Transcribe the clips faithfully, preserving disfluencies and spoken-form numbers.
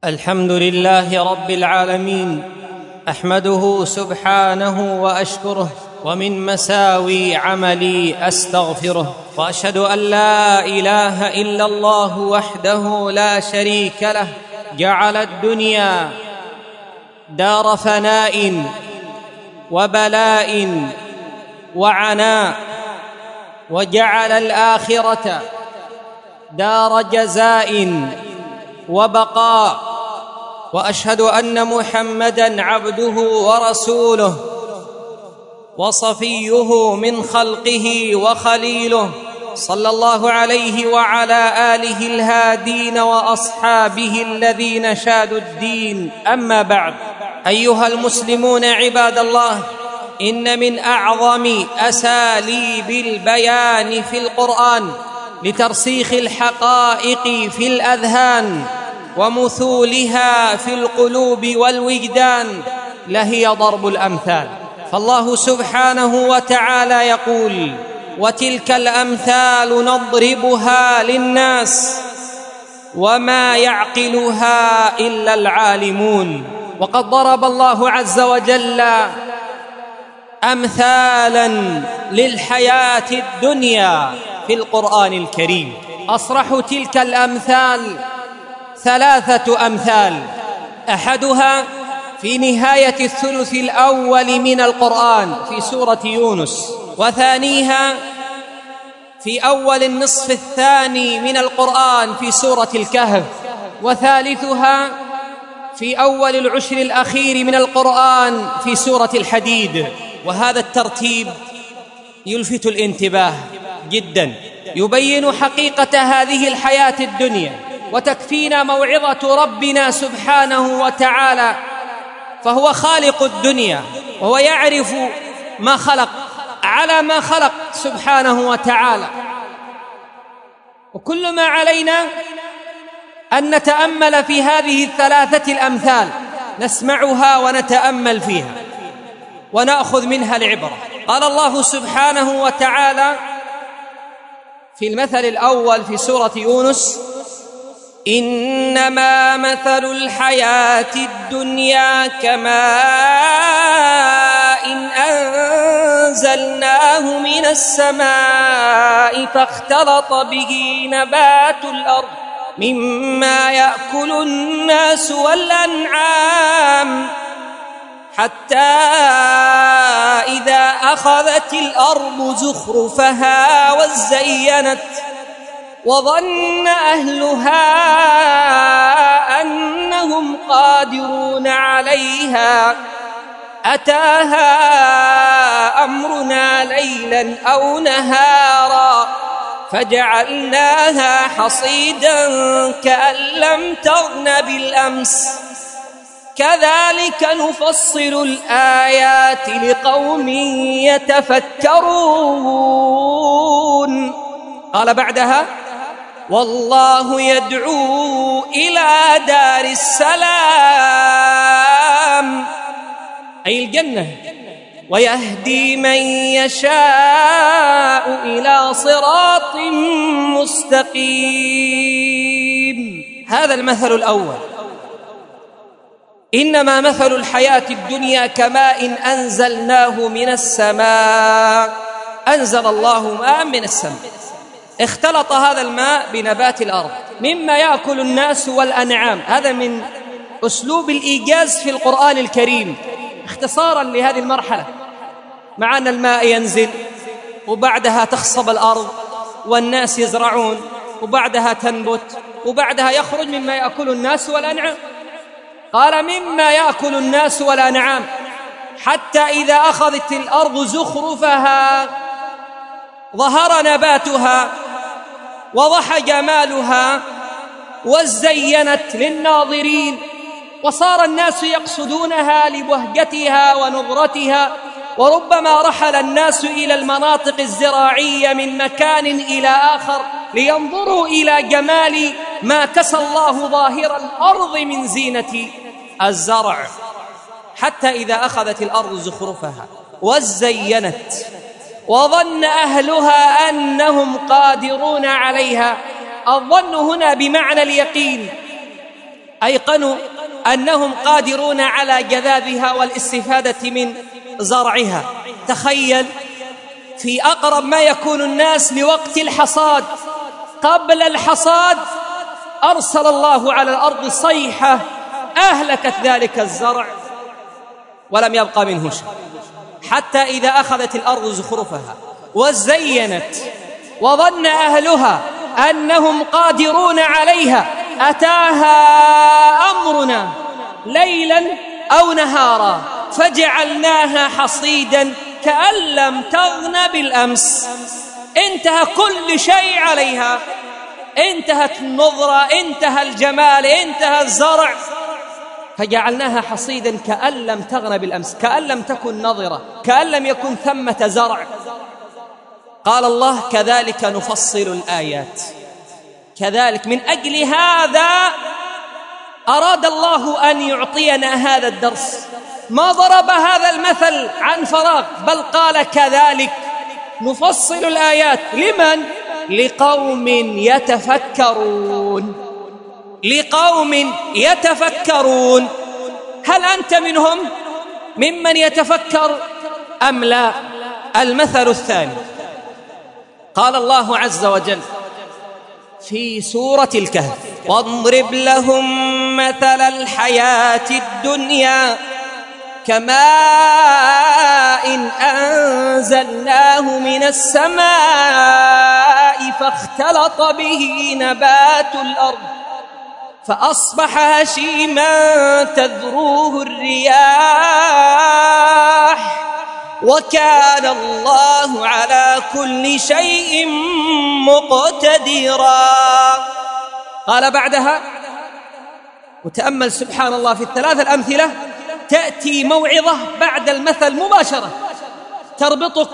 الحمد لله رب العالمين، أحمده سبحانه وأشكره، ومن مساوي عملي أستغفره، وأشهد أن لا إله إلا الله وحده لا شريك له، جعل الدنيا دار فناء وبلاء وعناء، وجعل الآخرة دار جزاء وبقاء. وأشهد أن محمدًا عبده ورسوله وصفيه من خلقه وخليله، صلى الله عليه وعلى آله الهادين وأصحابه الذين شادوا الدين. أما بعد، أيها المسلمون عباد الله، إن من أعظم أساليب البيان في القرآن لترسيخ الحقائق في الأذهان ومثولها في القلوب والوجدان لهي ضرب الأمثال. فالله سبحانه وتعالى يقول: وتلك الأمثال نضربها للناس وما يعقلها إلا العالمون. وقد ضرب الله عز وجل أمثالا للحياة الدنيا في القرآن الكريم. أصرح تلك الأمثال ثلاثة أمثال، أحدها في نهاية الثلث الأول من القرآن في سورة يونس، وثانيها في أول النصف الثاني من القرآن في سورة الكهف، وثالثها في أول العشر الأخير من القرآن في سورة الحديد. وهذا الترتيب يلفت الانتباه جدا، يبين حقيقة هذه الحياة الدنيا، وتكفينا موعظة ربنا سبحانه وتعالى، فهو خالق الدنيا وهو يعرف ما خلق على ما خلق سبحانه وتعالى. وكل ما علينا أن نتأمل في هذه الثلاثة الأمثال، نسمعها ونتأمل فيها ونأخذ منها العبرة. قال الله سبحانه وتعالى في المثل الأول في سورة يونس: إنما مثل الحياة الدنيا كماء إن أنزلناه من السماء فاختلط به نبات الأرض مما يأكل الناس والأنعام حتى إذا أخذت الأرض زخرفها وزينت وظن أهلها أنهم قادرون عليها أتاها أمرنا ليلا أو نهارا فجعلناها حصيدا كأن لم تغن بالأمس كذلك نفصل الآيات لقوم يتفكرون. قال بعدها: والله يدعو إلى دار السلام أي الجنة، ويهدي من يشاء إلى صراط مستقيم. هذا المثل الأول. إنما مثل الحياة الدنيا كماء أنزلناه من السماء. أنزل الله ماء من السماء، اختلط هذا الماء بنبات الأرض مما يأكل الناس والأنعام. هذا من أسلوب الإيجاز في القرآن الكريم اختصارا لهذه المرحلة، مع أن الماء ينزل وبعدها تخصب الأرض والناس يزرعون وبعدها تنبت وبعدها يخرج مما يأكل الناس والأنعام. قال: مما يأكل الناس والأنعام حتى إذا أخذت الأرض زخرفها ظهر نباتها وضح جمالها وزينت للناظرين، وصار الناس يقصدونها لبهجتها ونضرتها، وربما رحل الناس إلى المناطق الزراعية من مكان إلى آخر لينظروا إلى جمال ما كسى الله ظاهر الأرض من زينة الزرع، حتى إذا أخذت الأرض زخرفها وزينت وظن أهلها أنهم قادرون عليها. الظن هنا بمعنى اليقين، أيقنوا أنهم قادرون على جذاذها والاستفادة من زرعها. تخيل في أقرب ما يكون الناس لوقت الحصاد، قبل الحصاد أرسل الله على الأرض صيحة أهلكت ذلك الزرع ولم يبقى منه شيء، حتى إذا أخذت الأرض زخرفها وزينت وظن أهلها أنهم قادرون عليها أتاها أمرنا ليلا أو نهارا فجعلناها حصيدا كأن لم تغن بالأمس. انتهى كل شيء عليها، انتهت النظرة، انتهى الجمال، انتهى الزرع، فجعلناها حصيدا كأن لم تغن بالأمس، كأن لم تكن نظرة، كأن لم يكن ثمة زرع. قال الله كذلك نفصل الآيات. كذلك من أجل هذا أراد الله أن يعطينا هذا الدرس، ما ضرب هذا المثل عن فراغ، بل قال كذلك نفصل الآيات. لمن؟ لقوم يتفكرون، لقوم يتفكرون. هل أنت منهم ممن يتفكر أم لا؟ المثل الثاني قال الله عز وجل في سورة الكهف واضرب لهم مثل الحياة الدنيا كماء أنزلناه من السماء فاختلط به نبات الأرض فأصبح هشيما تذروه الرياح وكان الله على كل شيء مقتدرا. قال بعدها وتأمل سبحان الله في الثلاث الأمثلة تأتي موعظة بعد المثل مباشرة تربطك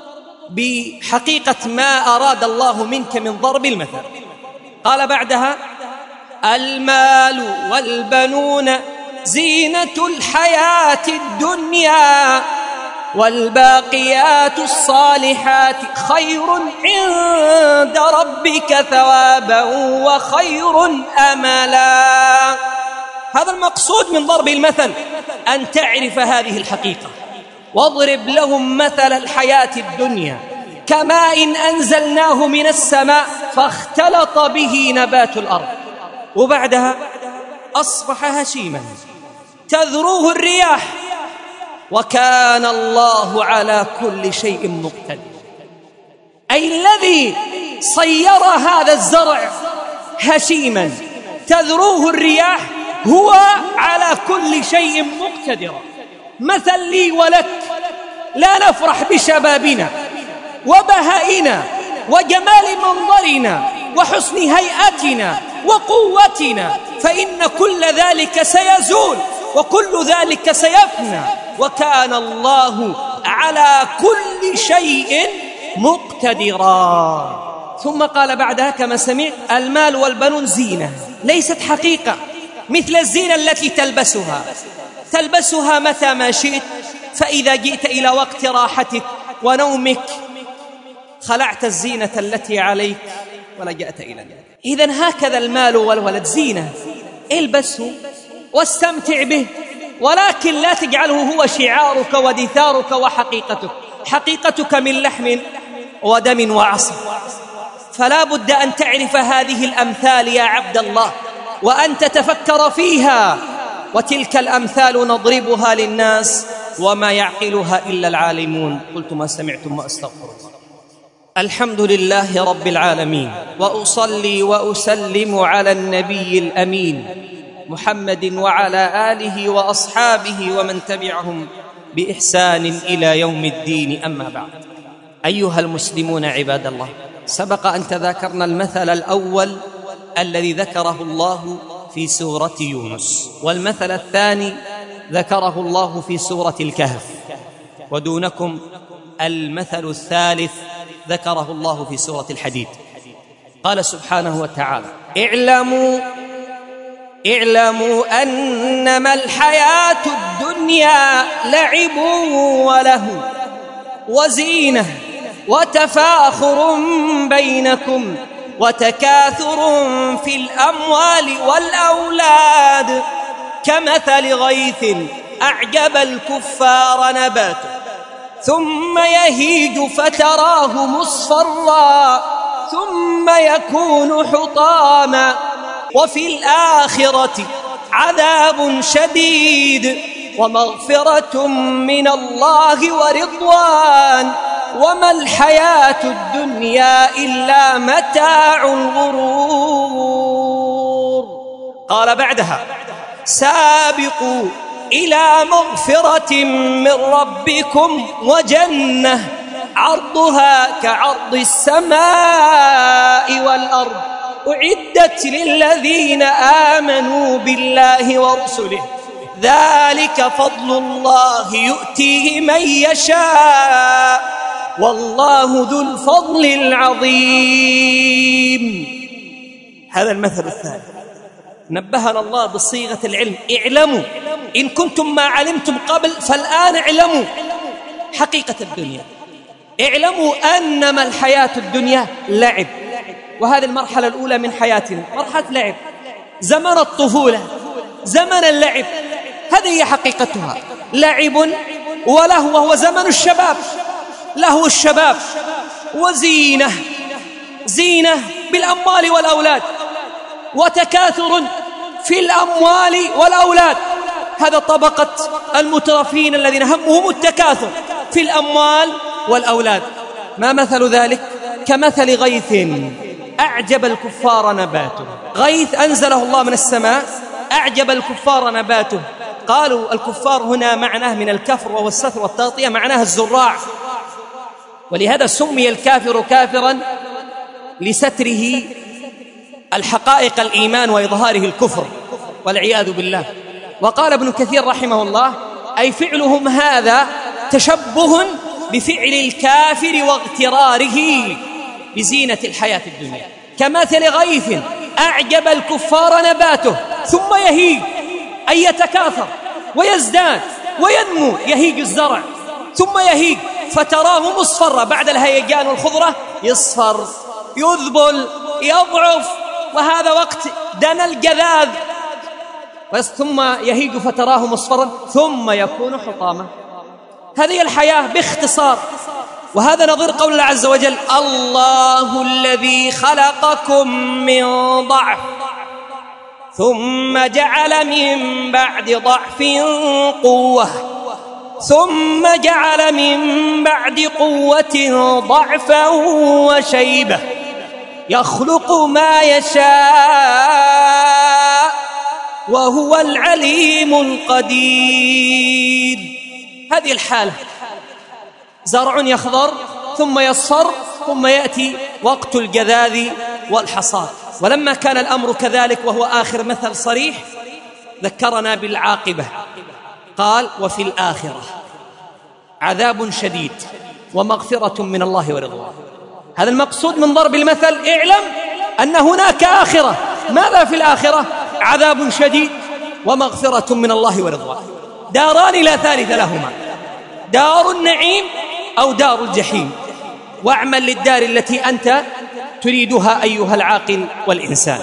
بحقيقة ما أراد الله منك من ضرب المثل. قال بعدها المال والبنون زينة الحياة الدنيا والباقيات الصالحات خير عند ربك ثوابا وخير أملا. هذا المقصود من ضرب المثل، أن تعرف هذه الحقيقة. واضرب لهم مثل الحياة الدنيا كماء أنزلناه من السماء فاختلط به نبات الأرض وبعدها أصبح هشيما تذروه الرياح وكان الله على كل شيء مقتدر. أي الذي صير هذا الزرع هشيما تذروه الرياح هو على كل شيء مقتدر. مثل لي ولك لا نفرح بشبابنا وبهائنا وجمال منظرنا وحسن هيئتنا وقوتنا، فإن كل ذلك سيزول وكل ذلك سيفنى وكان الله على كل شيء مقتدرا. ثم قال بعدها كما سمعت المال والبنون زينة، ليست حقيقة مثل الزينة التي تلبسها تلبسها متى ما شئت، فإذا جئت إلى وقت راحتك ونومك خلعت الزينة التي عليك ولجأت إلى النوم. إذن هكذا المال والولد زينة، البسه واستمتع به، ولكن لا تجعله هو شعارك ودثارك وحقيقتك. حقيقتك من لحم ودم وعصب. فلا بد أن تعرف هذه الأمثال يا عبد الله وأن تتفكر فيها، وتلك الأمثال نضربها للناس وما يعقلها إلا العالمون. قلت ما سمعتم وأستغفر الله. الحمد لله رب العالمين، وأصلي وأسلم على النبي الأمين محمد وعلى آله وأصحابه ومن تبعهم بإحسان إلى يوم الدين. أما بعد، أيها المسلمون عباد الله، سبق أن تذاكرنا المثل الأول الذي ذكره الله في سورة يونس، والمثل الثاني ذكره الله في سورة الكهف، ودونكم المثل الثالث ذكره الله في سورة الحديد. قال سبحانه وتعالى اعلموا اعلموا أنما الحياة الدنيا لعب وله وزينة وتفاخر بينكم وتكاثر في الأموال والأولاد كمثل غيث أعجب الكفار نباته ثم يهيج فتراه مصفرا ثم يكون حطاما وفي الآخرة عذاب شديد ومغفرة من الله ورضوان وما الحياة الدنيا إلا متاع الغرور. قال بعدها: سابقوا إلى مغفرة من ربكم وجنة عرضها كعرض السماء والأرض أعدت للذين آمنوا بالله ورسله ذلك فضل الله يؤتيه من يشاء والله ذو الفضل العظيم. هذا المثل الثاني نبهنا الله بصيغة العلم: اعلموا إن كنتم ما علمتم قبل فالآن اعلموا حقيقة الدنيا، اعلموا أنما الحياة الدنيا لعب، وهذه المرحلة الأولى من حياتنا مرحلة لعب، زمن الطفولة، زمن اللعب، هذه هي حقيقتها، لعب ولهو، وهو زمن الشباب، لهو الشباب، وزينة، زينة بالأموال والأولاد، وتكاثر في الأموال والأولاد، هذا طبقة المترفين الذين همهم التكاثر في الأموال والأولاد. ما مثل ذلك؟ كمثل غيث أعجب الكفار نباته، غيث أنزله الله من السماء أعجب الكفار نباته. قالوا الكفار هنا معناه من الكفر وهو الستر والتغطية، معناه الزراع، ولهذا سمي الكافر كافرا لستره الحقائق الإيمان وإظهاره الكفر والعياذ بالله. وقال ابن كثير رحمه الله: أي فعلهم هذا تشبه بفعل الكافر واغتراره بزينة الحياة الدنيا، كمثل غيث أعجب الكفار نباته ثم يهيج، أي يتكاثر ويزداد وينمو، يهيج الزرع ثم يهيج فتراه مصفرا، بعد الهيجان والخضرة يصفر، يذبل، يضعف، وهذا وقت دنا الجذاذ، ثم يهيج فتراه مصفرا ثم يكون حطاما. هذه الحياة باختصار. وهذا نظير قول الله عز وجل: الله الذي خلقكم من ضعف ثم جعل من بعد ضعف قوة ثم جعل من بعد قوة ضعفا وشيبة يخلق ما يشاء وهو العليم القدير. هذه الحالة، زرع يخضر ثم يصفر ثم يأتي وقت الجذاذ والحصاد. ولما كان الأمر كذلك وهو آخر مثل صريح ذكرنا بالعاقبة، قال: وفي الآخرة عذاب شديد ومغفرة من الله ورضوان. هذا المقصود من ضرب المثل، اعلم أن هناك آخرة. ماذا في الآخرة؟ عذاب شديد ومغفرة من الله ورضوان، داران لا ثالث لهما، دار النعيم أو دار الجحيم، واعمل للدار التي أنت تريدها أيها العاقل والإنسان.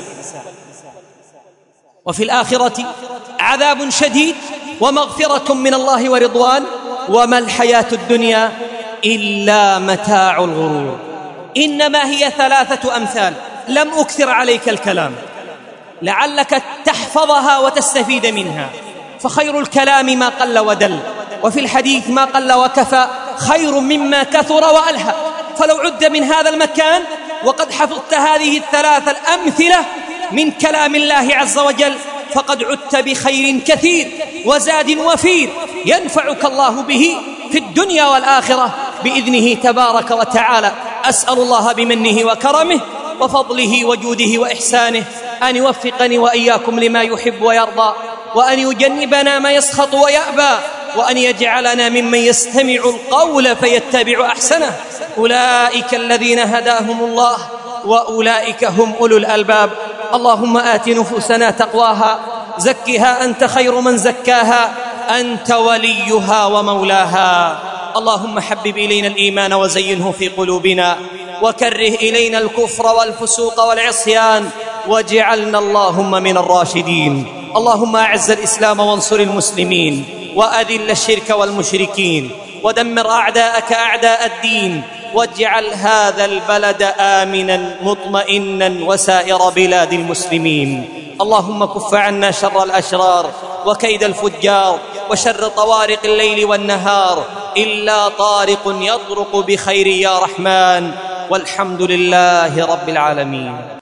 وفي الآخرة عذاب شديد ومغفرة من الله ورضوان وما الحياة الدنيا إلا متاع الغرور. إنما هي ثلاثة أمثال، لم أكثر عليك الكلام لعلك تحفظها وتستفيد منها، فخير الكلام ما قل ودل، وفي الحديث ما قل وكفى خير مما كثر وألهى. فلو عد من هذا المكان وقد حفظت هذه الثلاثة الأمثلة من كلام الله عز وجل فقد عدت بخير كثير وزاد وفير ينفعك الله به في الدنيا والآخرة بإذنه تبارك وتعالى. أسأل الله بمنه وكرمه وفضله وجوده وإحسانه أن يوفقني وإياكم لما يحب ويرضى، وأن يجنبنا ما يسخط ويأبى، وأن يجعلنا ممن يستمع القول فيتبع أحسنه. أولئك الذين هداهم الله وأولئك هم أولو الألباب. اللهم آت نفوسنا تقواها، زكها أنت خير من زكاها، أنت وليها ومولاها. اللهم حبب إلينا الإيمان وزينه في قلوبنا وكره إلينا الكفر والفسوق والعصيان واجعلنا اللهم من الراشدين. اللهم أعز الإسلام وانصر المسلمين، وأذل الشرك والمشركين، ودمر أعداءك أعداء الدين، واجعل هذا البلد آمنا مطمئنا وسائر بلاد المسلمين. اللهم كف عنا شر الأشرار وكيد الفجار وشر طوارق الليل والنهار، إلا طارق يطرق بخير يا رحمن، والحمد لله رب العالمين.